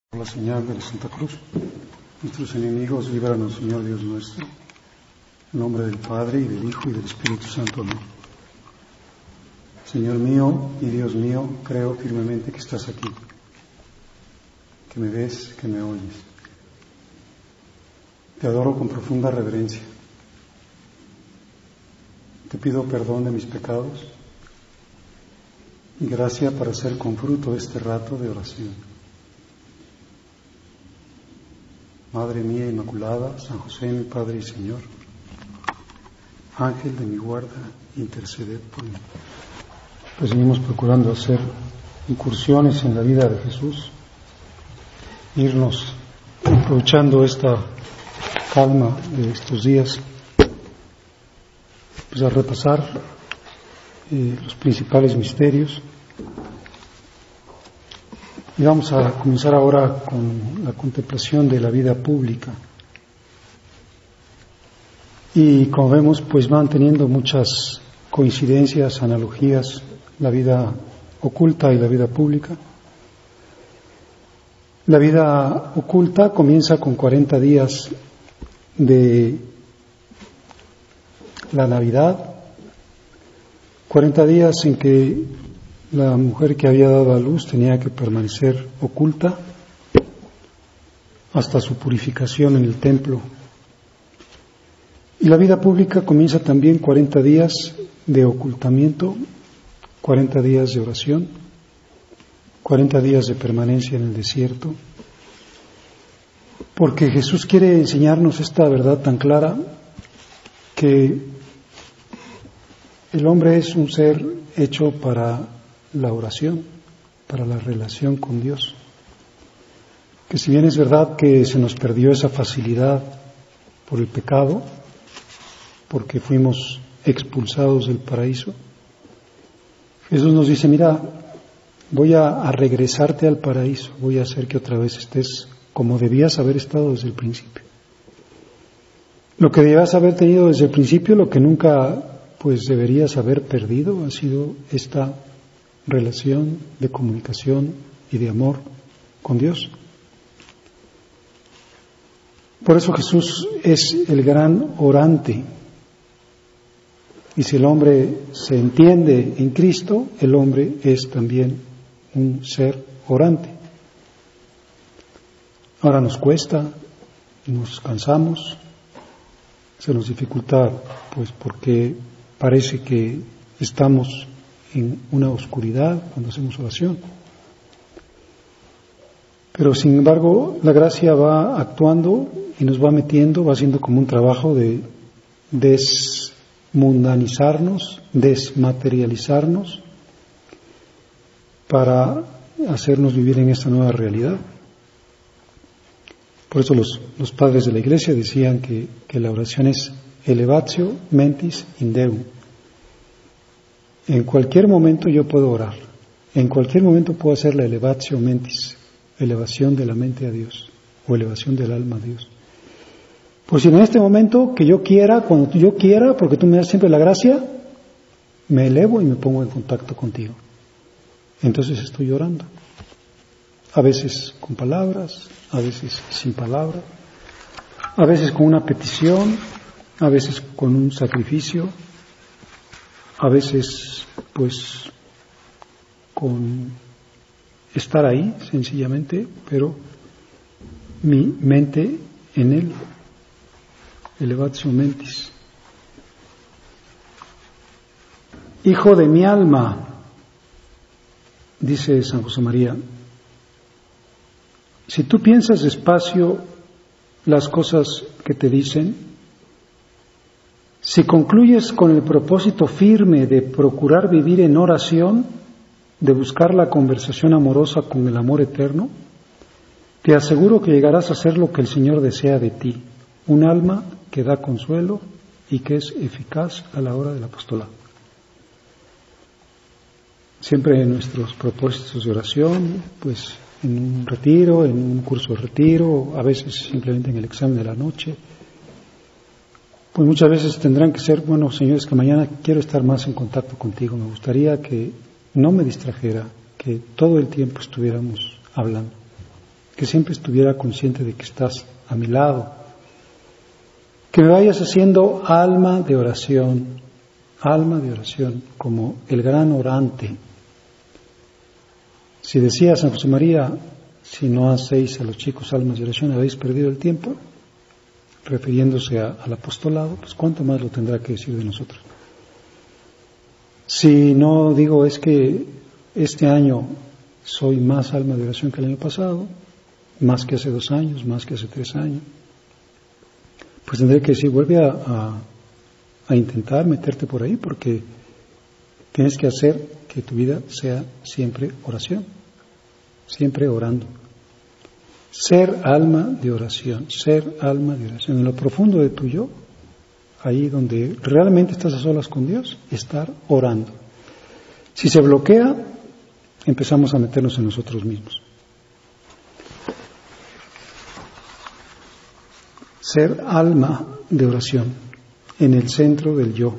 Por la señal de la Santa Cruz, nuestros enemigos, líbranos, Señor Dios nuestro. En nombre del Padre, y del Hijo, y del Espíritu Santo. Amén. Señor mío y Dios mío, creo firmemente que estás aquí, que me ves, que me oyes. Te adoro con profunda reverencia. Te pido perdón de mis pecados y gracia para hacer con fruto este rato de oración. Madre mía Inmaculada, San José, mi Padre y Señor, Ángel de mi guarda, interceded por mí. Pues venimos procurando hacer incursiones en la vida de Jesús, irnos aprovechando esta calma de estos días, pues a repasar los principales misterios. Y vamos a comenzar ahora con la contemplación de la vida pública. Y como vemos, pues van teniendo muchas coincidencias, analogías, la vida oculta y la vida pública. La vida oculta comienza con 40 días de la Navidad, 40 días en que la mujer que había dado a luz tenía que permanecer oculta hasta su purificación en el templo. Y la vida pública comienza también 40 días de ocultamiento, 40 días de oración, 40 días de permanencia en el desierto, porque Jesús quiere enseñarnos esta verdad tan clara, que el hombre es un ser hecho para la oración, para la relación con Dios. Que si bien es verdad que se nos perdió esa facilidad por el pecado, porque fuimos expulsados del paraíso, Jesús nos dice: mira, voy a regresarte al paraíso, voy a hacer que otra vez estés como debías haber estado desde el principio. Lo que debías haber tenido desde el principio, lo que nunca pues deberías haber perdido, ha sido esta relación de comunicación y de amor con Dios. Por eso Jesús es el gran orante. Y si el hombre se entiende en Cristo, el hombre es también un ser orante. Ahora nos cuesta, nos cansamos, se nos dificulta, pues porque parece que estamos en una oscuridad cuando hacemos oración. Pero sin embargo, la gracia va actuando y nos va metiendo, va haciendo como un trabajo de desmundanizarnos, desmaterializarnos, para hacernos vivir en esta nueva realidad. Por eso los padres de la Iglesia decían que la oración es elevatio mentis in Deum. En cualquier momento yo puedo orar, en cualquier momento puedo hacer la elevatio mentis, elevación de la mente a Dios, o elevación del alma a Dios. Pues si en este momento que yo quiera, cuando yo quiera, porque tú me das siempre la gracia, me elevo y me pongo en contacto contigo. Entonces estoy orando. A veces con palabras, a veces sin palabras, a veces con una petición, a veces con un sacrificio, a veces pues con estar ahí sencillamente, pero mi mente en Él, elevatio mentis. Hijo de mi alma, dice San José María, si tú piensas despacio las cosas que te dicen, si concluyes con el propósito firme de procurar vivir en oración, de buscar la conversación amorosa con el amor eterno, te aseguro que llegarás a ser lo que el Señor desea de ti, un alma que da consuelo y que es eficaz a la hora del apostolado. Siempre en nuestros propósitos de oración, pues en un retiro, en un curso de retiro, a veces simplemente en el examen de la noche, pues muchas veces tendrán que ser: bueno, señores, que mañana quiero estar más en contacto contigo, me gustaría que no me distrajera, que todo el tiempo estuviéramos hablando. que siempre estuviera consciente de que estás a mi lado, que me vayas haciendo alma de oración, como el gran orante. Si decía San José María, si no hacéis a los chicos almas de oración, habéis perdido el tiempo, refiriéndose al apostolado, pues cuánto más lo tendrá que decir de nosotros. Si no digo es que este año soy más alma de oración que el año pasado, más que hace 2 años, más que hace 3 años, pues tendré que decir, vuelve a intentar meterte por ahí, porque tienes que hacer que tu vida sea siempre oración, siempre orando. Ser alma de oración, en lo profundo de tu yo, ahí donde realmente estás a solas con Dios, estar orando. Si se bloquea, empezamos a meternos en nosotros mismos. Ser alma de oración, en el centro del yo.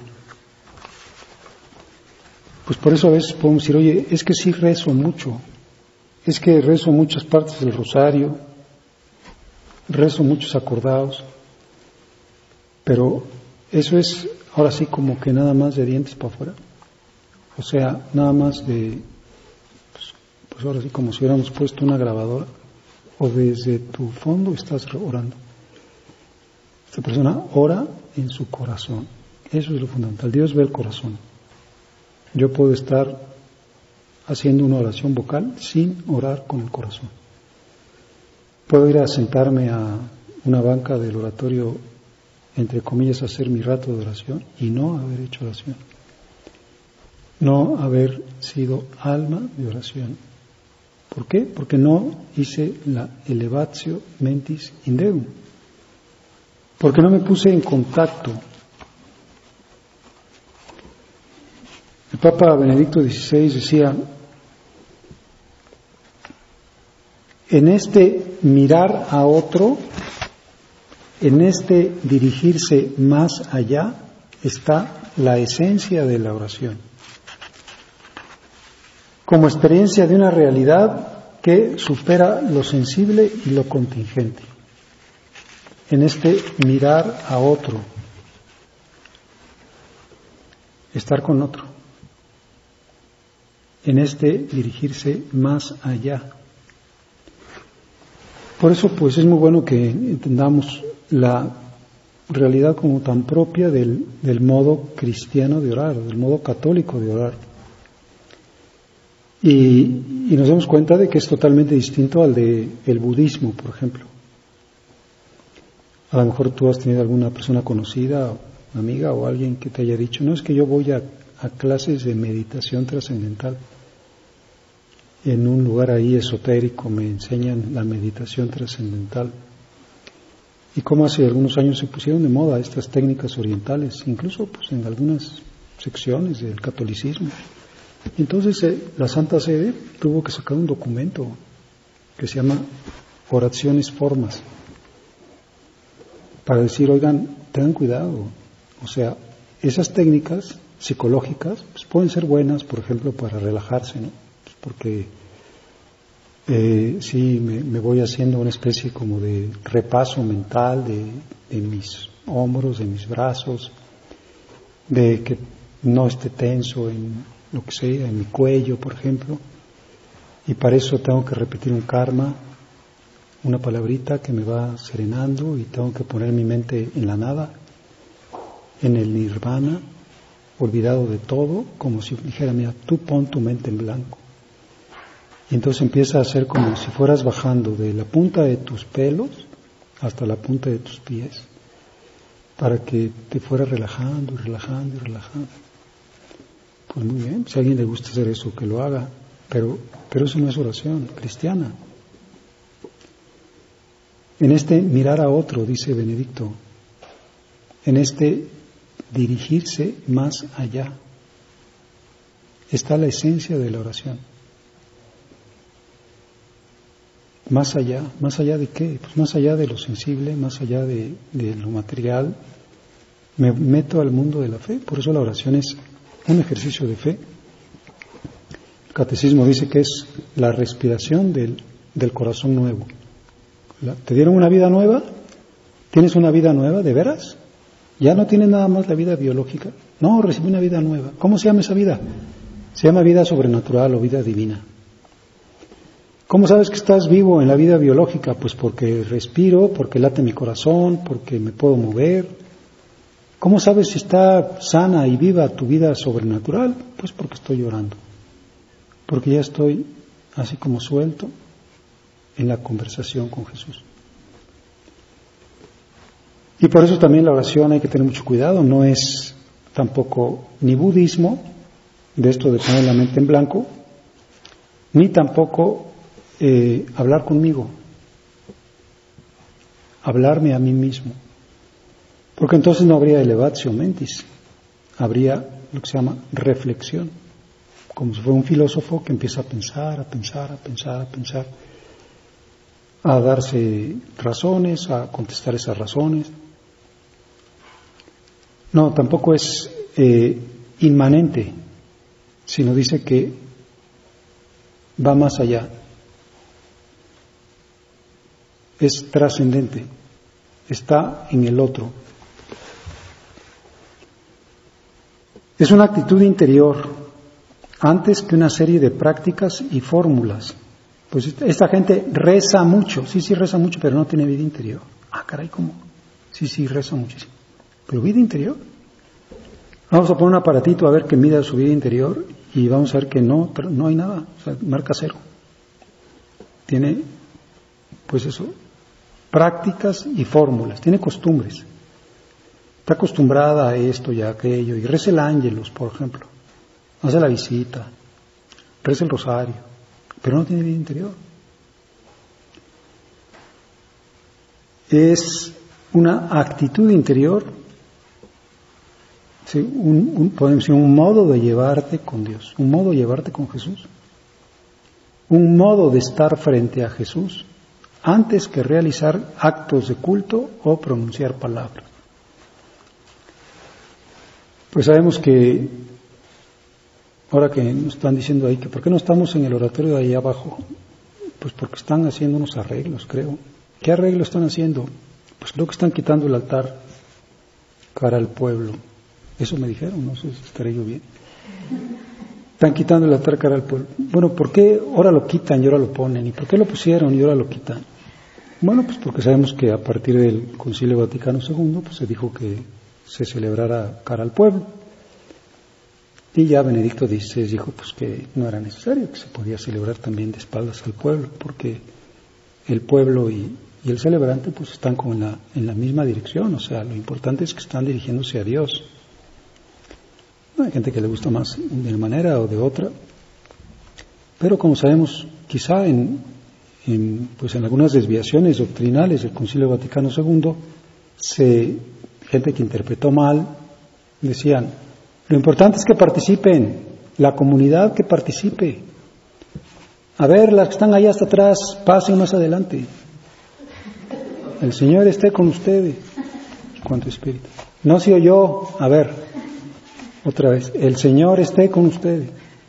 Pues por eso a veces podemos decir, oye, es que sí rezo mucho, es que rezo muchas partes del rosario, rezo muchos acordados, pero eso es ahora sí como que nada más de dientes para afuera. O sea, nada más de, pues ahora sí como si hubiéramos puesto una grabadora, o desde tu fondo estás orando. Esta persona ora en su corazón. Eso es lo fundamental. Dios ve el corazón. Yo puedo estar haciendo una oración vocal sin orar con el corazón. Puedo ir a sentarme a una banca del oratorio, entre comillas, a hacer mi rato de oración y no haber hecho oración. No haber sido alma de oración. ¿Por qué? Porque no hice la elevatio mentis in Deum. Porque no me puse en contacto. El Papa Benedicto XVI decía, en este mirar a otro, en este dirigirse más allá, está la esencia de la oración. Como experiencia de una realidad que supera lo sensible y lo contingente. En este mirar a otro, estar con otro, en este dirigirse más allá. Por eso pues es muy bueno que entendamos la realidad como tan propia del modo cristiano de orar, del modo católico de orar. Y nos damos cuenta de que es totalmente distinto al del budismo, por ejemplo. A lo mejor tú has tenido alguna persona conocida, amiga o alguien que te haya dicho, no, es que yo voy a clases de meditación trascendental. En un lugar ahí esotérico me enseñan la meditación trascendental. Y cómo hace algunos años se pusieron de moda estas técnicas orientales, incluso pues en algunas secciones del catolicismo. Entonces la Santa Sede tuvo que sacar un documento que se llama Oraciones Formas, para decir, oigan, tengan cuidado. O sea, esas técnicas psicológicas pues pueden ser buenas, por ejemplo, para relajarse, ¿no? Pues porque sí me voy haciendo una especie como de repaso mental de mis hombros, de mis brazos, de que no esté tenso en lo que sea, en mi cuello, por ejemplo, y para eso tengo que repetir un karma, una palabrita que me va serenando, y tengo que poner mi mente en la nada, en el nirvana, olvidado de todo, como si dijera, mira, tú pon tu mente en blanco. Y entonces empieza a hacer como si fueras bajando de la punta de tus pelos hasta la punta de tus pies, para que te fueras relajando y relajando y relajando. Pues muy bien, si a alguien le gusta hacer eso, que lo haga, pero eso no es oración cristiana. En este mirar a otro, dice Benedicto, en este dirigirse más allá, está la esencia de la oración. Más allá de qué? Pues más allá de lo sensible, más allá de lo material, me meto al mundo de la fe. Por eso la oración es un ejercicio de fe. El catecismo dice que es la respiración del corazón nuevo. ¿Te dieron una vida nueva? ¿Tienes una vida nueva, de veras? ¿Ya no tienes nada más la vida biológica? No, recibí una vida nueva. ¿Cómo se llama esa vida? Se llama vida sobrenatural o vida divina. ¿Cómo sabes que estás vivo en la vida biológica? Pues porque respiro, porque late mi corazón, porque me puedo mover. ¿Cómo sabes si está sana y viva tu vida sobrenatural? Pues porque estoy orando. Porque ya estoy así como suelto en la conversación con Jesús. Y por eso también la oración hay que tener mucho cuidado. No es tampoco ni budismo, de esto de poner la mente en blanco, ni tampoco hablar conmigo, hablarme a mí mismo. Porque entonces no habría elevatio mentis, habría lo que se llama reflexión, como si fuera un filósofo que empieza a pensar, a darse razones, a contestar esas razones. No, tampoco es inmanente, sino dice que va más allá. Es trascendente, está en el otro. Es una actitud interior antes que una serie de prácticas y fórmulas. Pues esta gente reza mucho, sí reza mucho, pero no tiene vida interior. Ah, caray, ¿cómo? Sí, reza muchísimo. ¿Pero vida interior? Vamos a poner un aparatito a ver que mida su vida interior y vamos a ver que no hay nada, o sea, marca cero. Tiene, pues eso, prácticas y fórmulas, tiene costumbres. Está acostumbrada a esto y a aquello, y reza el ángelus, por ejemplo. Hace la visita, reza el rosario, pero no tiene vida interior. Es una actitud interior, ¿sí? Podemos decir un modo de llevarte con Dios, un modo de llevarte con Jesús, un modo de estar frente a Jesús antes que realizar actos de culto o pronunciar palabras. Pues sabemos que, ahora que nos están diciendo ahí, que ¿por qué no estamos en el oratorio de ahí abajo? Pues porque están haciendo unos arreglos, creo. ¿Qué arreglos están haciendo? Pues creo que están quitando el altar cara al pueblo. Eso me dijeron, no sé si estaré yo bien. Están quitando el altar cara al pueblo. Bueno, ¿por qué ahora lo quitan y ahora lo ponen? ¿Y por qué lo pusieron y ahora lo quitan? Bueno, pues porque sabemos que a partir del Concilio Vaticano II pues se dijo que se celebrara cara al pueblo. Y ya Benedicto XVI dijo pues que no era necesario, que se podía celebrar también de espaldas al pueblo, porque el pueblo y el celebrante pues están como en la misma dirección, o sea, lo importante es que están dirigiéndose a Dios. No hay gente que le gusta más de una manera o de otra, pero como sabemos, quizá en algunas desviaciones doctrinales del Concilio Vaticano II, gente que interpretó mal, decían, lo importante es que participen, la comunidad que participe. A ver, las que están allá hasta atrás, pasen más adelante. El Señor esté con ustedes, con tu espíritu. No se oyó, a ver, otra vez, el Señor esté con ustedes.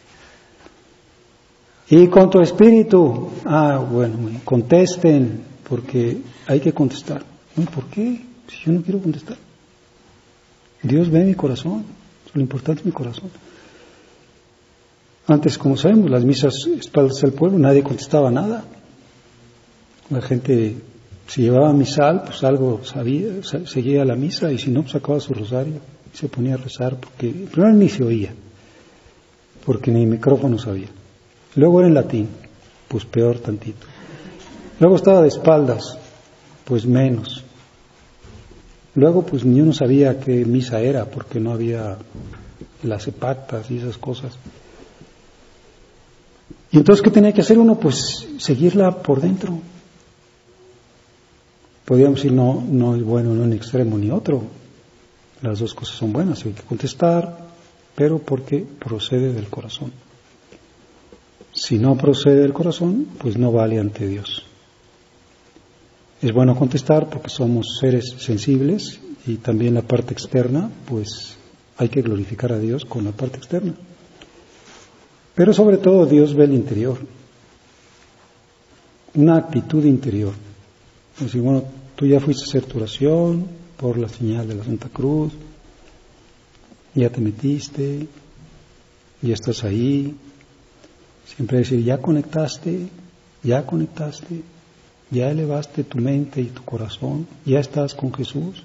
Y con tu espíritu, bueno, contesten, porque hay que contestar. No, ¿por qué? Si yo no quiero contestar. Dios ve mi corazón, lo importante es mi corazón. Antes, como sabemos, las misas espaldas al pueblo, nadie contestaba nada. La gente, si llevaba misal, pues algo sabía, seguía la misa, y si no, pues sacaba su rosario y se ponía a rezar, porque primero ni se oía, porque ni micrófono sabía. Luego era en latín, pues peor tantito. Luego estaba de espaldas, pues menos. Luego, pues yo no sabía qué misa era, porque no había las epactas y esas cosas. Y entonces, ¿qué tenía que hacer uno? Pues seguirla por dentro. Podríamos decir, no es bueno no un extremo ni otro. Las dos cosas son buenas, hay que contestar, pero porque procede del corazón. Si no procede del corazón, pues no vale ante Dios. Es bueno contestar porque somos seres sensibles y también la parte externa, pues hay que glorificar a Dios con la parte externa. Pero sobre todo Dios ve el interior, una actitud interior. Decir, bueno, tú ya fuiste a hacer tu oración por la señal de la Santa Cruz, ya te metiste, ya estás ahí. Siempre decir, ya conectaste, ya elevaste tu mente y tu corazón, ya estás con Jesús.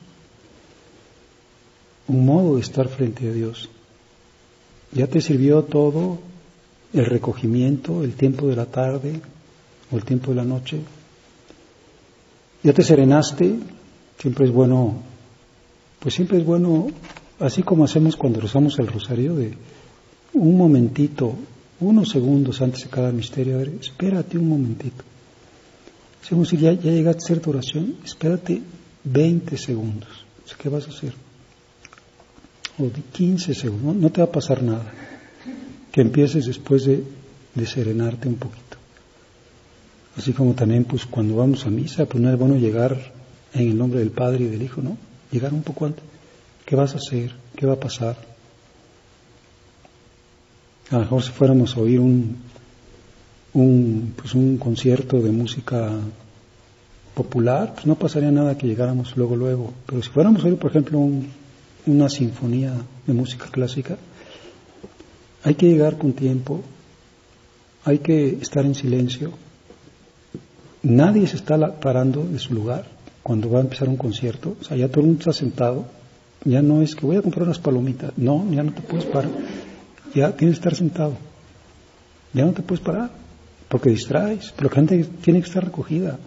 Un modo de estar frente a Dios. Ya te sirvió todo, el recogimiento, el tiempo de la tarde o el tiempo de la noche. Ya te serenaste. Siempre es bueno, así como hacemos cuando rezamos el rosario, de un momentito, unos segundos antes de cada misterio, a ver, espérate un momentito. Si vamos a decir, ya llegaste a hacer tu oración, espérate 20 segundos. ¿Qué vas a hacer? O de 15 segundos, no te va a pasar nada. Que empieces después de serenarte un poquito. Así como también, pues cuando vamos a misa, pues no es bueno llegar en el nombre del Padre y del Hijo, ¿no? Llegar un poco antes. ¿Qué vas a hacer? ¿Qué va a pasar? A lo mejor si fuéramos a oír un concierto de música popular, pues no pasaría nada que llegáramos luego. Pero si fuéramos a oír, por ejemplo, una sinfonía de música clásica, hay que llegar con tiempo, hay que estar en silencio. Nadie se está parando de su lugar cuando va a empezar un concierto. O sea, ya todo el mundo está sentado. Ya no es que voy a comprar unas palomitas. No, ya no te puedes parar. Ya tienes que estar sentado. Ya no te puedes parar porque distraes. Pero la gente tiene que estar recogida.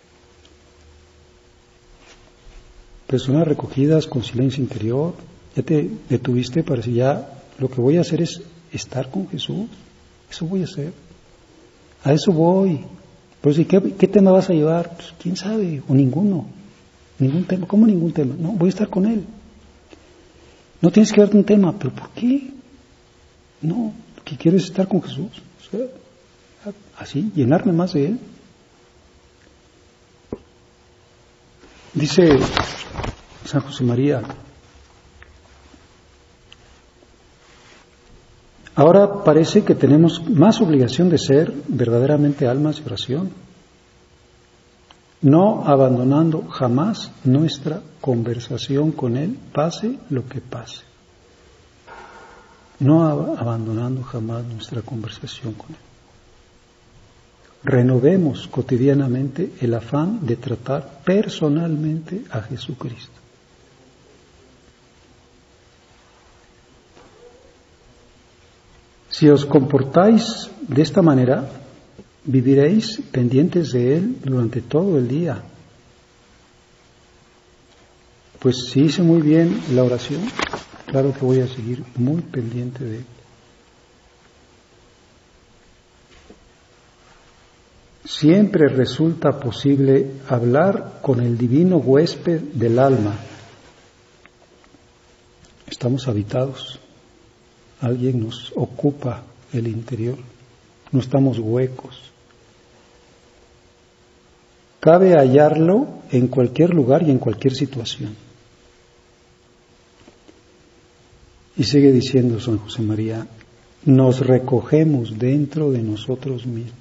Personas recogidas con silencio interior. Ya te detuviste para decir, ya lo que voy a hacer es estar con Jesús. Eso voy a hacer. A eso voy. Pues, ¿y qué tema vas a llevar? Pues, ¿quién sabe? O ninguno. Ningún tema. ¿Cómo ningún tema? No, voy a estar con Él. No tienes que darte un tema. ¿Pero por qué? No, lo que quiero es estar con Jesús. O sea, así, llenarme más de Él. Dice San José María, ahora parece que tenemos más obligación de ser verdaderamente almas de oración, no abandonando jamás nuestra conversación con Él, pase lo que pase. No abandonando jamás nuestra conversación con Él. Renovemos cotidianamente el afán de tratar personalmente a Jesucristo. Si os comportáis de esta manera, viviréis pendientes de Él durante todo el día. Pues si hice muy bien la oración, claro que voy a seguir muy pendiente de Él. Siempre resulta posible hablar con el divino huésped del alma. Estamos habitados. Alguien nos ocupa el interior. No estamos huecos. Cabe hallarlo en cualquier lugar y en cualquier situación. Y sigue diciendo San José María, nos recogemos dentro de nosotros mismos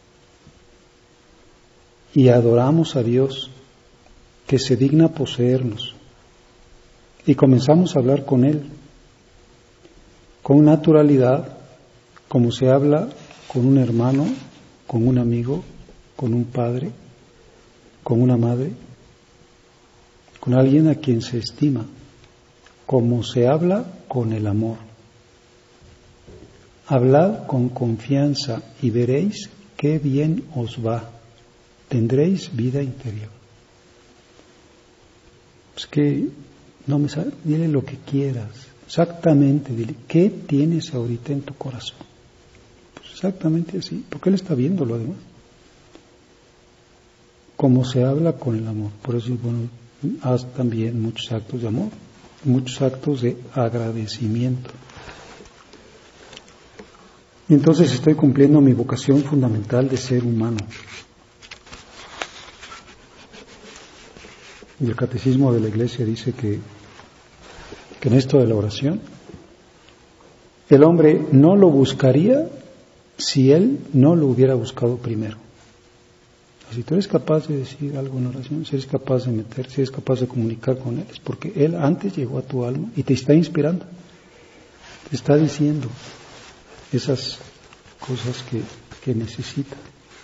y adoramos a Dios que se digna poseernos y comenzamos a hablar con Él con naturalidad, como se habla con un hermano, con un amigo, con un padre, con una madre, con alguien a quien se estima, como se habla con el amor. Hablad con confianza y veréis qué bien os va. Tendréis vida interior. Es que no me sabe, dile lo que quieras. Exactamente, dile, ¿qué tienes ahorita en tu corazón? Pues exactamente así, porque Él está viéndolo además. Como se habla con el amor. Por eso, bueno, haz también muchos actos de amor, muchos actos de agradecimiento. Y entonces estoy cumpliendo mi vocación fundamental de ser humano. Y el Catecismo de la Iglesia dice que en esto de la oración, el hombre no lo buscaría si él no lo hubiera buscado primero. si tú eres capaz de decir algo en oración, si eres capaz de meter, si eres capaz de comunicar con Él, es porque Él antes llegó a tu alma y te está inspirando, te está diciendo esas cosas que necesita.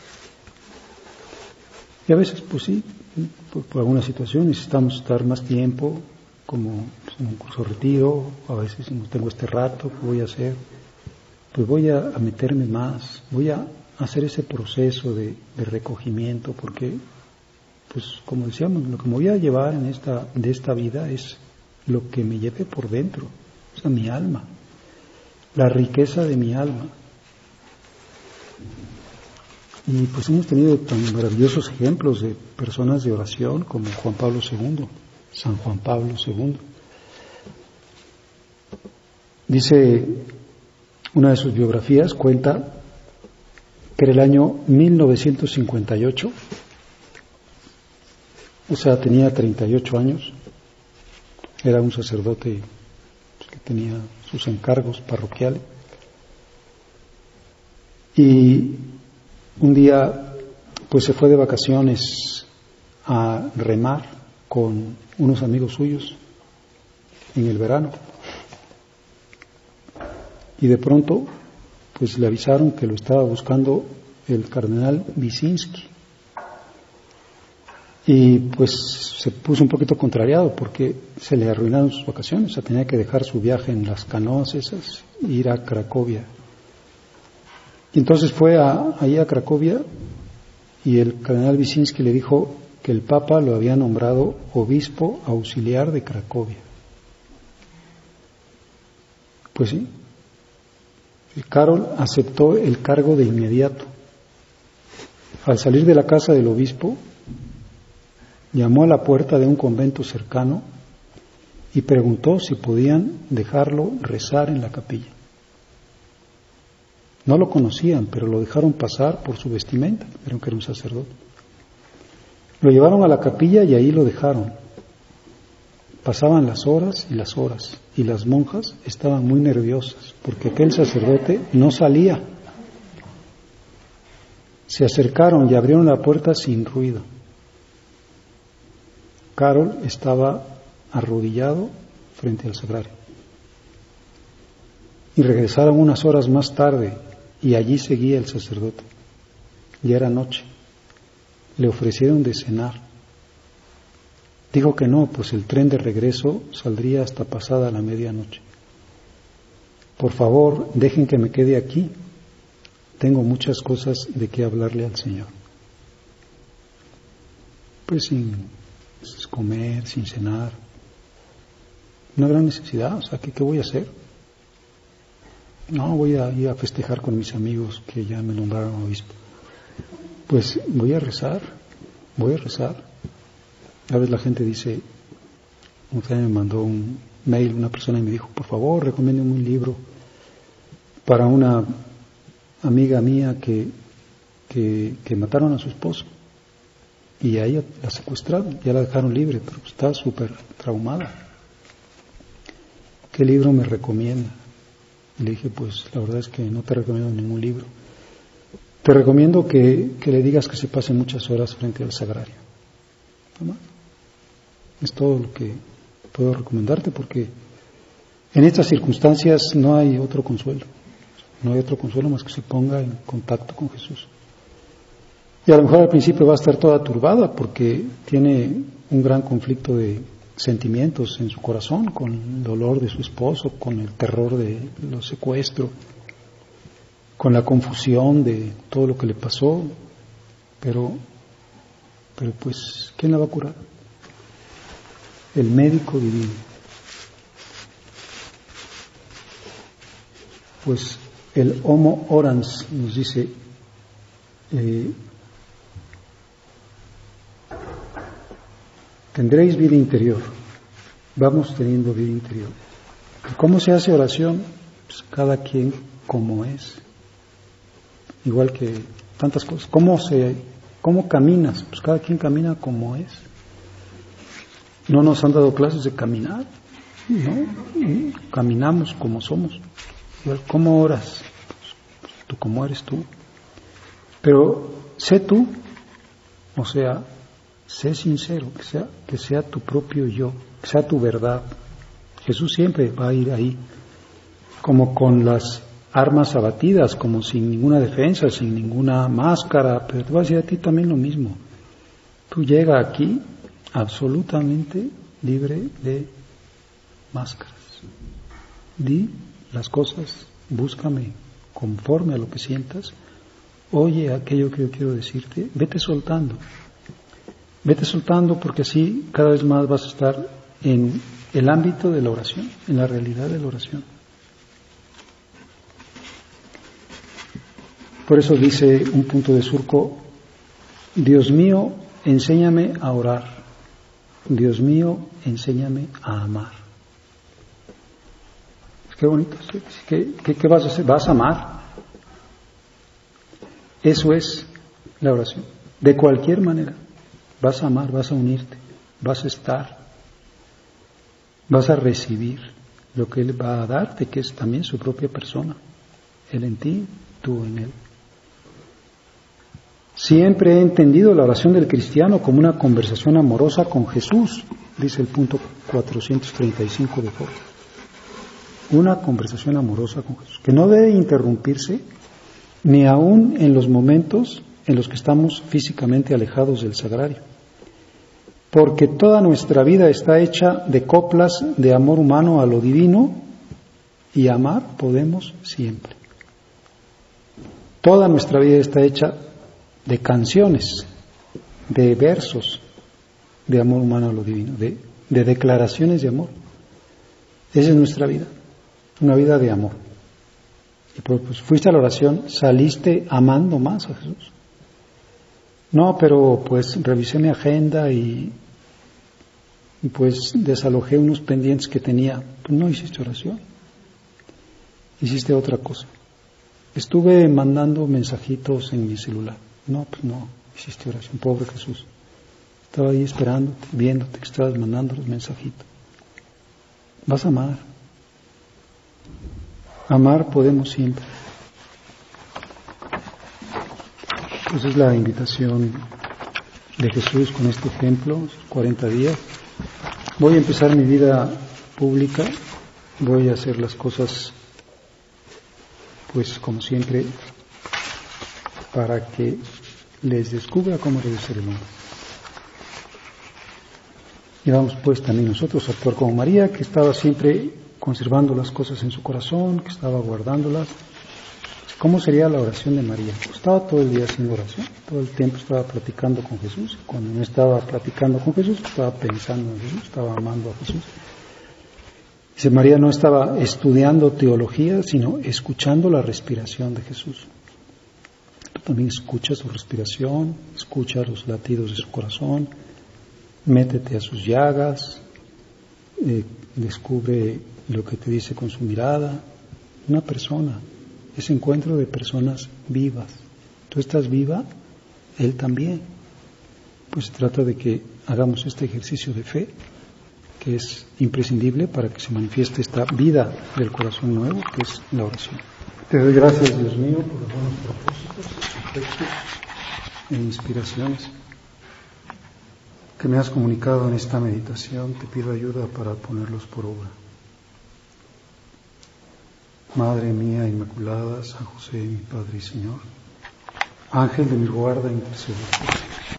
Y a veces, pues sí, por alguna situación necesitamos estar más tiempo, como en un curso de retiro, a veces no tengo este rato, ¿qué voy a hacer? Pues voy a meterme más, voy a hacer ese proceso de recogimiento, porque, pues como decíamos, lo que me voy a llevar de esta vida es lo que me lleve por dentro, o sea, mi alma, la riqueza de mi alma. Y pues hemos tenido tan maravillosos ejemplos de personas de oración como Juan Pablo II, San Juan Pablo II. Dice, una de sus biografías cuenta que en el año 1958, o sea, tenía 38 años, era un sacerdote que tenía sus encargos parroquiales, y un día pues se fue de vacaciones a remar con unos amigos suyos en el verano, y de pronto pues le avisaron que lo estaba buscando el cardenal Wyszynski, y pues se puso un poquito contrariado porque se le arruinaron sus vacaciones, o sea, tenía que dejar su viaje en las canoas esas e ir a Cracovia. Y entonces fue ahí a Cracovia, y el cardenal Wyszynski le dijo que el Papa lo había nombrado obispo auxiliar de Cracovia. Pues sí, el Karol aceptó el cargo de inmediato. Al salir de la casa del obispo, llamó a la puerta de un convento cercano y preguntó si podían dejarlo rezar en la capilla. No lo conocían, pero lo dejaron pasar por su vestimenta, vieron que era un sacerdote. Lo llevaron a la capilla y ahí lo dejaron. Pasaban las horas, y las monjas estaban muy nerviosas, porque aquel sacerdote no salía. Se acercaron y abrieron la puerta sin ruido. Karol estaba arrodillado frente al sagrario. Y regresaron unas horas más tarde, y allí seguía el sacerdote. Ya era noche. Le ofrecieron de cenar. Dijo que no, pues el tren de regreso saldría hasta pasada la medianoche. Por favor, dejen que me quede aquí. Tengo muchas cosas de qué hablarle al Señor. Pues sin comer, sin cenar. Una gran necesidad, o sea, ¿qué voy a hacer? No, voy a ir a festejar con mis amigos que ya me nombraron obispo. Pues voy a rezar. A veces la gente dice, usted me mandó un mail, una persona, y me dijo, por favor, recomiéndeme un libro para una amiga mía que mataron a su esposo. Y a ella la secuestraron, ya la dejaron libre, pero está súper traumada. ¿Qué libro me recomienda? Y le dije, pues la verdad es que no te recomiendo ningún libro. Te recomiendo que le digas que se pase muchas horas frente al sagrario. ¿No? Es todo lo que puedo recomendarte, porque en estas circunstancias no hay otro consuelo. No hay otro consuelo más que se ponga en contacto con Jesús. Y a lo mejor al principio va a estar toda turbada porque tiene un gran conflicto de sentimientos en su corazón, con el dolor de su esposo, con el terror de los secuestros, con la confusión de todo lo que le pasó, pero pues, ¿quién la va a curar? El médico divino. Pues el Homo Orans nos dice, tendréis vida interior. Vamos teniendo vida interior. ¿Cómo se hace oración? Pues cada quien como es. Igual que tantas cosas. ¿Cómo caminas? Pues cada quien camina como es. No nos han dado clases de caminar, ¿no? Caminamos como somos. ¿Cómo oras? Pues tú como eres tú. Pero sé tú O sea, sé sincero, que sea tu propio yo, que sea tu verdad. Jesús siempre va a ir ahí, como con las armas abatidas, como sin ninguna defensa, sin ninguna máscara, pero te va a decir a ti también lo mismo. Tú llegas aquí absolutamente libre de máscaras. Di las cosas, búscame conforme a lo que sientas, oye aquello que yo quiero decirte, vete soltando porque así cada vez más vas a estar en el ámbito de la oración, en la realidad de la oración. Por eso dice un punto de surco: Dios mío, enséñame a orar. Dios mío, enséñame a amar. Qué bonito. ¿Qué vas a hacer? Vas a amar. Eso es la oración. De cualquier manera, vas a amar, vas a unirte, vas a estar, vas a recibir lo que Él va a darte, que es también su propia persona. Él en ti, tú en Él. Siempre he entendido la oración del cristiano como una conversación amorosa con Jesús, dice el punto 435 de Jorge. Una conversación amorosa con Jesús, que no debe interrumpirse ni aún en los momentos en los que estamos físicamente alejados del sagrario, porque toda nuestra vida está hecha de coplas de amor humano a lo divino, y amar podemos siempre. Toda nuestra vida está hecha de canciones, de versos de amor humano a lo divino, de declaraciones de amor. Esa es nuestra vida, una vida de amor. Y pues fuiste a la oración, saliste amando más a Jesús. No, pero pues revisé mi agenda y pues desalojé unos pendientes que tenía. Pues no hiciste oración, hiciste otra cosa. Estuve mandando mensajitos en mi celular. No, pues no hiciste oración. Pobre Jesús, estaba ahí esperándote, viéndote que estabas mandando los mensajitos. Vas a amar. Amar podemos siempre. Esa es la invitación de Jesús con este ejemplo, 40 días. Voy a empezar mi vida pública, voy a hacer las cosas, pues como siempre, para que les descubra cómo debe ser el mundo. Y vamos pues también nosotros a actuar como María, que estaba siempre conservando las cosas en su corazón, que estaba guardándolas. ¿Cómo sería la oración de María? Estaba todo el día haciendo oración, todo el tiempo estaba platicando con Jesús. Cuando no estaba platicando con Jesús, estaba pensando en Jesús, estaba amando a Jesús. Dice, María no estaba estudiando teología, sino escuchando la respiración de Jesús. Tú también escucha su respiración, escucha los latidos de su corazón, métete a sus llagas, descubre lo que te dice con su mirada. Una persona, ese encuentro de personas vivas. Tú estás viva, Él también. Pues se trata de que hagamos este ejercicio de fe, que es imprescindible para que se manifieste esta vida del corazón nuevo, que es la oración. Te doy gracias, Dios mío, por los buenos propósitos, afectos e inspiraciones que me has comunicado en esta meditación. Te pido ayuda para ponerlos por obra. Madre mía Inmaculada, San José, mi Padre y Señor, Ángel de mi guarda, intercede.